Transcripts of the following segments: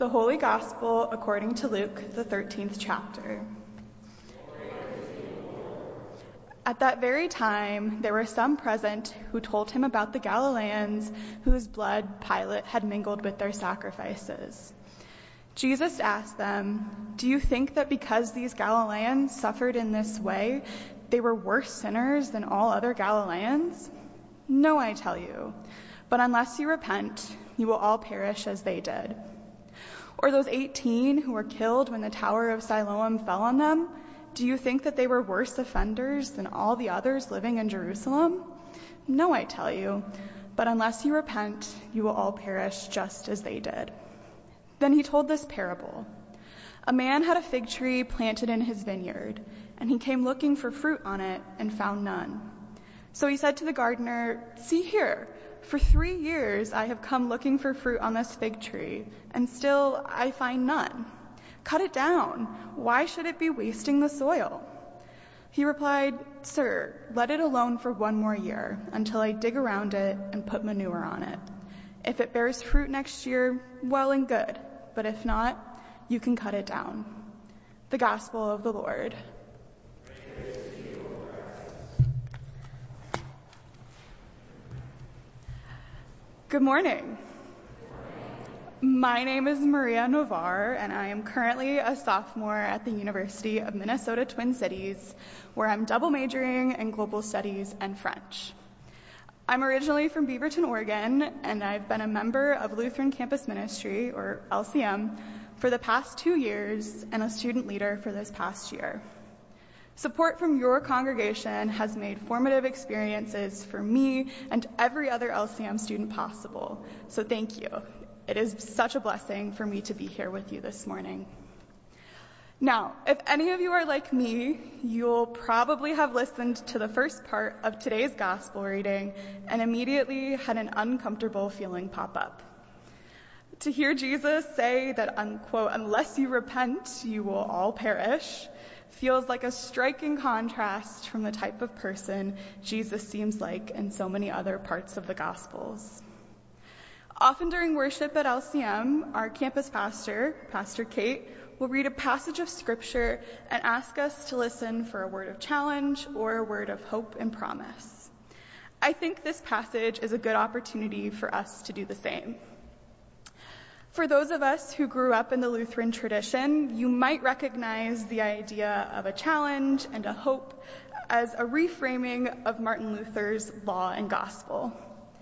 The Holy Gospel according to Luke, the 13th chapter. At that very time, there were some present who told him about the Galileans whose blood Pilate had mingled with their sacrifices. Jesus asked them, "Do you think that because these Galileans suffered in this way, they were worse sinners than all other Galileans? No, I tell you. But unless you repent, you will all perish as they did. Or those 18 who were killed when the Tower of Siloam fell on them, do you think that they were worse offenders than all the others living in Jerusalem? No, I tell you. But unless you repent, you will all perish just as they did." Then he told this parable. A man had a fig tree planted in his vineyard, and he came looking for fruit on it and found none. So he said to the gardener, "See here, for 3 years I have come looking for fruit on this fig tree, and still I find none. Cut it down. Why should it be wasting the soil?" He replied, "Sir, let it alone for 1 more year until I dig around it and put manure on it. If it bears fruit next year, well and good. But if not, you can cut it down." The Gospel of the Lord. Good morning. My name is Maria Navar, and I am currently a sophomore at the University of Minnesota Twin Cities, where I'm double majoring in global studies and French. I'm originally from Beaverton, Oregon, and I've been a member of Lutheran Campus Ministry, or LCM, for the past 2 years and a student leader for this past year. Support from your congregation has made formative experiences for me and every other LCM student possible, so thank you. It is such a blessing for me to be here with you this morning. Now, if any of you are like me, you'll probably have listened to the first part of today's gospel reading and immediately had an uncomfortable feeling pop up. To hear Jesus say that, unquote, "unless you repent, you will all perish," feels like a striking contrast from the type of person Jesus seems like in so many other parts of the Gospels. Often during worship at LCM, our campus pastor, Pastor Kate, will read a passage of Scripture and ask us to listen for a word of challenge or a word of hope and promise. I think this passage is a good opportunity for us to do the same. For those of us who grew up in the Lutheran tradition, you might recognize the idea of a challenge and a hope as a reframing of Martin Luther's Law and Gospel.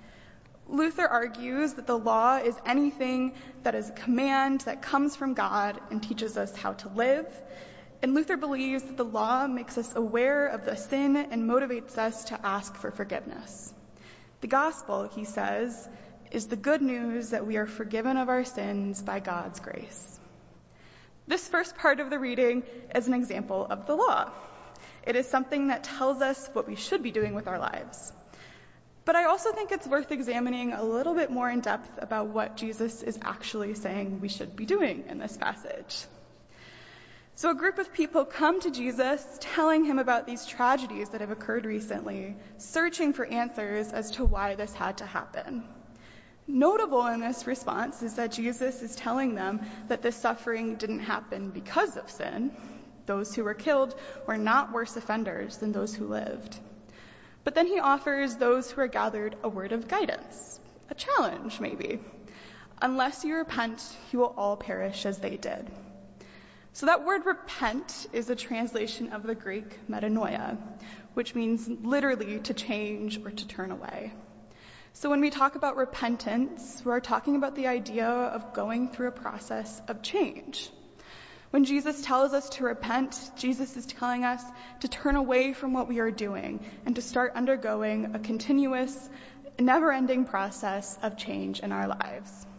Luther argues that the law is anything that is a command that comes from God and teaches us how to live. And Luther believes that the law makes us aware of the sin and motivates us to ask for forgiveness. The gospel, he says, is the good news that we are forgiven of our sins by God's grace. This first part of the reading is an example of the law. It is something that tells us what we should be doing with our lives. But I also think it's worth examining a little bit more in depth about what Jesus is actually saying we should be doing in this passage. So a group of people come to Jesus telling him about these tragedies that have occurred recently, searching for answers as to why this had to happen. Notable in this response is that Jesus is telling them that this suffering didn't happen because of sin. Those who were killed were not worse offenders than those who lived. But then he offers those who are gathered a word of guidance, a challenge maybe. Unless you repent, you will all perish as they did. So that word repent is a translation of the Greek metanoia, which means literally to change or to turn away. So when we talk about repentance, we're talking about the idea of going through a process of change. When Jesus tells us to repent, Jesus is telling us to turn away from what we are doing and to start undergoing a continuous, never-ending process of change in our lives.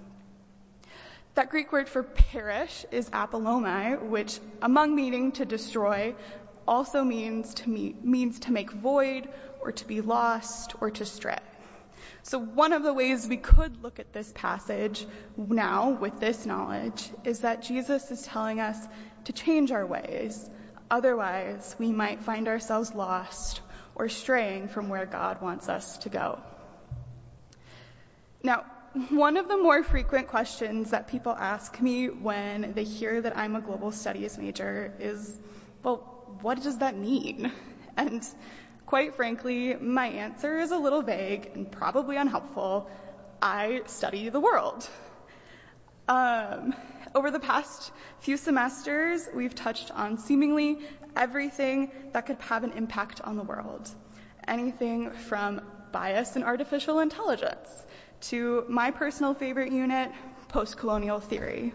That Greek word for perish is apolomai, which, among meaning to destroy, also means to make void or to be lost or to stray. So one of the ways we could look at this passage now with this knowledge is that Jesus is telling us to change our ways. Otherwise, we might find ourselves lost or straying from where God wants us to go. Now, One of the more frequent questions that people ask me when they hear that I'm a global studies major is, well, what does that mean? And quite frankly, my answer is a little vague and probably unhelpful. I study the world. Over the past few semesters, we've touched on seemingly everything that could have an impact on the world. Anything from bias in artificial intelligence to my personal favorite unit, post-colonial theory.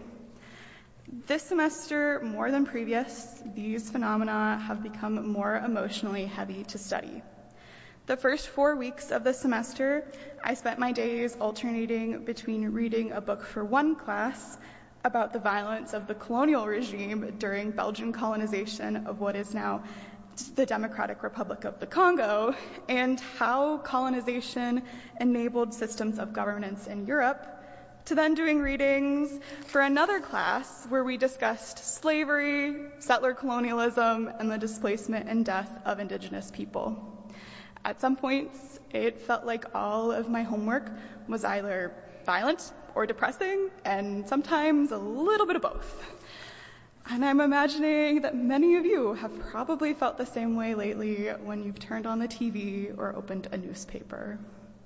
This semester, more than previous, these phenomena have become more emotionally heavy to study. The first 4 weeks of the semester, I spent my days alternating between reading a book for one class about the violence of the colonial regime during Belgian colonization of what is now the Democratic Republic of the Congo, and how colonization enabled systems of governance in Europe, to then doing readings for another class where we discussed slavery, settler colonialism, and the displacement and death of Indigenous people. At some points, it felt like all of my homework was either violent or depressing, and sometimes a little bit of both. And I'm imagining that many of you have probably felt the same way lately when you've turned on the TV or opened a newspaper.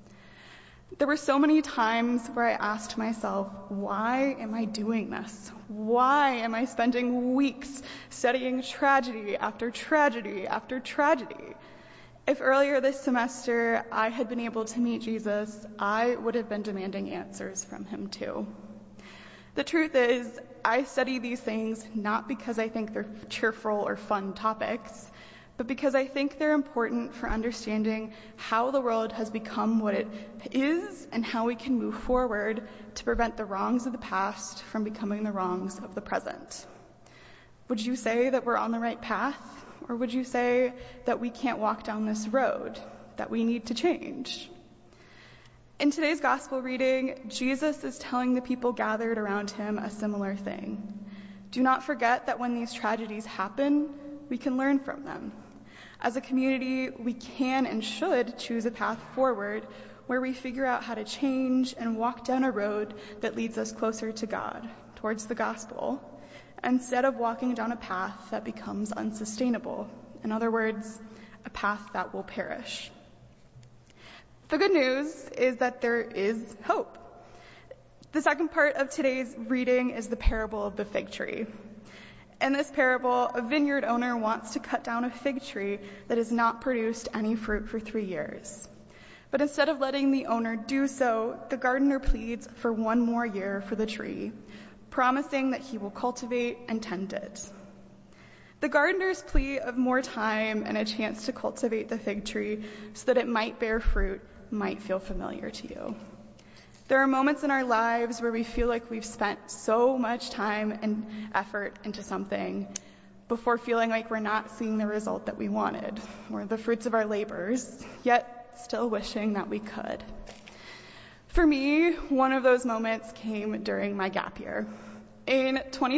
There were so many times where I asked myself, why am I doing this? Why am I spending weeks studying tragedy after tragedy after tragedy? If earlier this semester I had been able to meet Jesus, I would have been demanding answers from him too. The truth is, I study these things not because I think they're cheerful or fun topics, but because I think they're important for understanding how the world has become what it is and how we can move forward to prevent the wrongs of the past from becoming the wrongs of the present. Would you say that we're on the right path? Or would you say that we can't walk down this road, that we need to change? In today's gospel reading, Jesus is telling the people gathered around him a similar thing. Do not forget that when these tragedies happen, we can learn from them. As a community, we can and should choose a path forward where we figure out how to change and walk down a road that leads us closer to God, towards the gospel, instead of walking down a path that becomes unsustainable. In other words, a path that will perish. The good news is that there is hope. The second part of today's reading is the parable of the fig tree. In this parable, a vineyard owner wants to cut down a fig tree that has not produced any fruit for 3 years. But instead of letting the owner do so, the gardener pleads for 1 more year for the tree, promising that he will cultivate and tend it. The gardener's plea of more time and a chance to cultivate the fig tree so that it might bear fruit might feel familiar to you. There are moments in our lives where we feel like we've spent so much time and effort into something before feeling like we're not seeing the result that we wanted, or the fruits of our labors, yet still wishing that we could. For me, one of those moments came during my gap year. In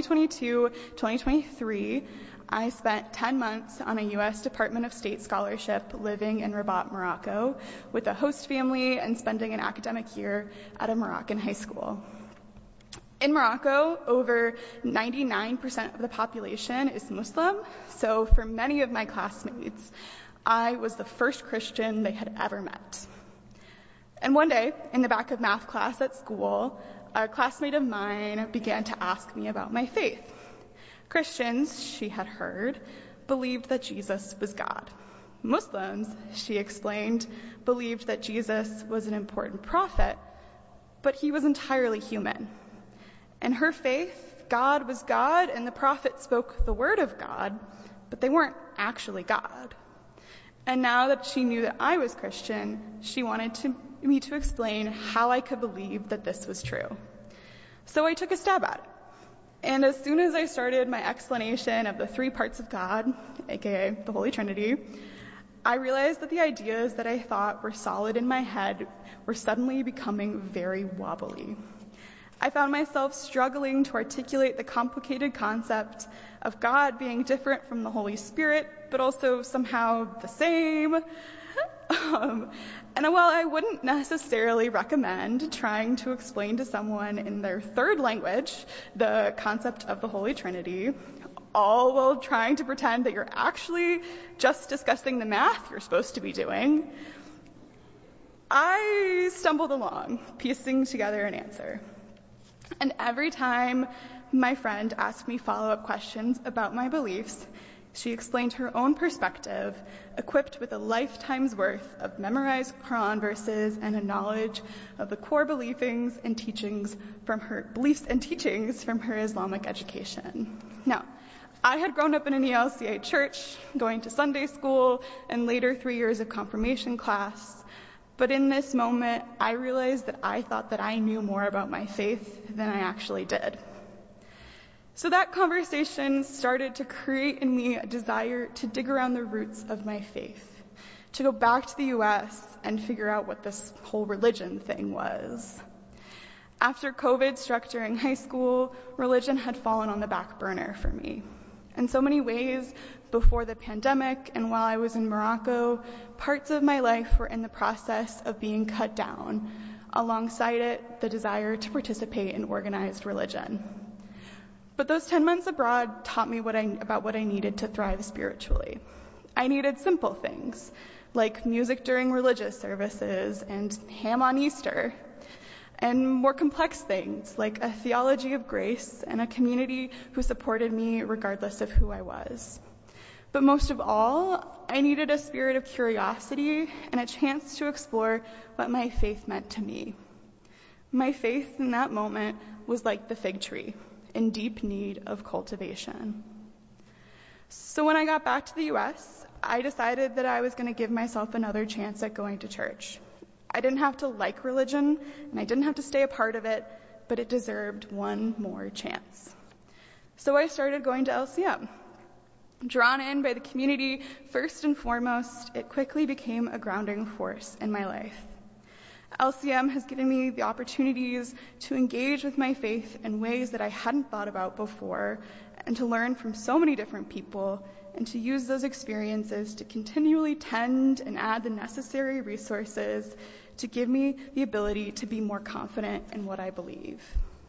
2022-2023, I spent 10 months on a U.S. Department of State scholarship living in Rabat, Morocco, with a host family and spending an academic year at a Moroccan high school. In Morocco, over 99% of the population is Muslim, so for many of my classmates, I was the first Christian they had ever met. And one day, in the back of math class at school, a classmate of mine began to ask me about my faith. Christians, she had heard, believed that Jesus was God. Muslims, she explained, believed that Jesus was an important prophet, but he was entirely human. In her faith, God was God and the prophet spoke the word of God, but they weren't actually God. And now that she knew that I was Christian, she wanted me to explain how I could believe that this was true. So I took a stab at it. And as soon as I started my explanation of the 3 parts of God, aka the Holy Trinity, I realized that the ideas that I thought were solid in my head were suddenly becoming very wobbly. I found myself struggling to articulate the complicated concept of God being different from the Holy Spirit, but also somehow the same. And while I wouldn't necessarily recommend trying to explain to someone in their third language the concept of the Holy Trinity, all while trying to pretend that you're actually just discussing the math you're supposed to be doing, I stumbled along, piecing together an answer. And every time my friend asked me follow-up questions about my beliefs, she explained her own perspective, equipped with a lifetime's worth of memorized Quran verses and a knowledge of the core beliefs and teachings from her Islamic education. Now, I had grown up in an ELCA church, going to Sunday school, and later 3 years of confirmation class. But in this moment, I realized that I thought that I knew more about my faith than I actually did. So that conversation started to create in me a desire to dig around the roots of my faith, to go back to the U.S. and figure out what this whole religion thing was. After COVID struck during high school, religion had fallen on the back burner for me. In so many ways, before the pandemic and while I was in Morocco, parts of my life were in the process of being cut down. Alongside it, the desire to participate in organized religion. But those 10 months abroad taught me about what I needed to thrive spiritually. I needed simple things, like music during religious services and ham on Easter, and more complex things, like a theology of grace and a community who supported me regardless of who I was. But most of all, I needed a spirit of curiosity and a chance to explore what my faith meant to me. My faith in that moment was like the fig tree, in deep need of cultivation. So when I got back to the U.S., I decided that I was going to give myself another chance at going to church. I didn't have to like religion, and I didn't have to stay a part of it, but it deserved one more chance. So I started going to LCM. Drawn in by the community, first and foremost, it quickly became a grounding force in my life. LCM has given me the opportunities to engage with my faith in ways that I hadn't thought about before, and to learn from so many different people, and to use those experiences to continually tend and add the necessary resources to give me the ability to be more confident in what I believe.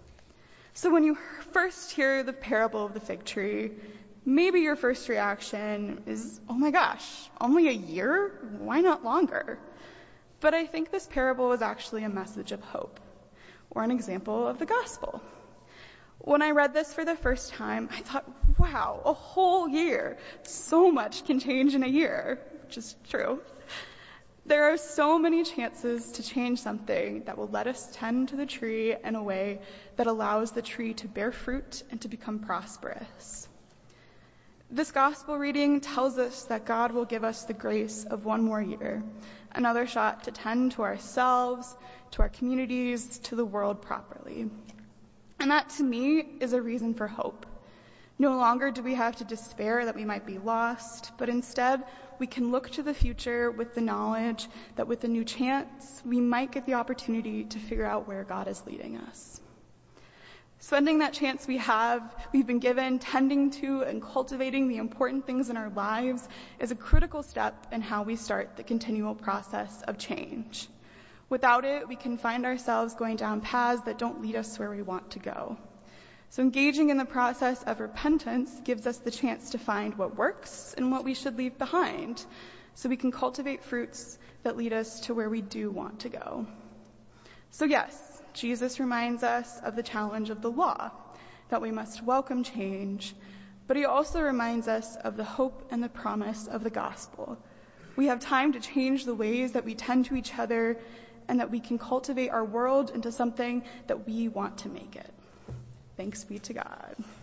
So when you first hear the parable of the fig tree, maybe your first reaction is, oh my gosh, only a year? Why not longer? But I think this parable was actually a message of hope, or an example of the gospel. When I read this for the first time, I thought, wow, a whole year. So much can change in a year, which is true. There are so many chances to change something that will let us tend to the tree in a way that allows the tree to bear fruit and to become prosperous. This gospel reading tells us that God will give us the grace of one more year, another shot to tend to ourselves, to our communities, to the world properly. And that, to me, is a reason for hope. No longer do we have to despair that we might be lost, but instead we can look to the future with the knowledge that with a new chance, we might get the opportunity to figure out where God is leading us. Spending that chance we've been given, tending to and cultivating the important things in our lives is a critical step in how we start the continual process of change. Without it, we can find ourselves going down paths that don't lead us where we want to go. So engaging in the process of repentance gives us the chance to find what works and what we should leave behind, so we can cultivate fruits that lead us to where we do want to go. So yes, Jesus reminds us of the challenge of the law, that we must welcome change, but he also reminds us of the hope and the promise of the gospel. We have time to change the ways that we tend to each other, and that we can cultivate our world into something that we want to make it. Thanks be to God.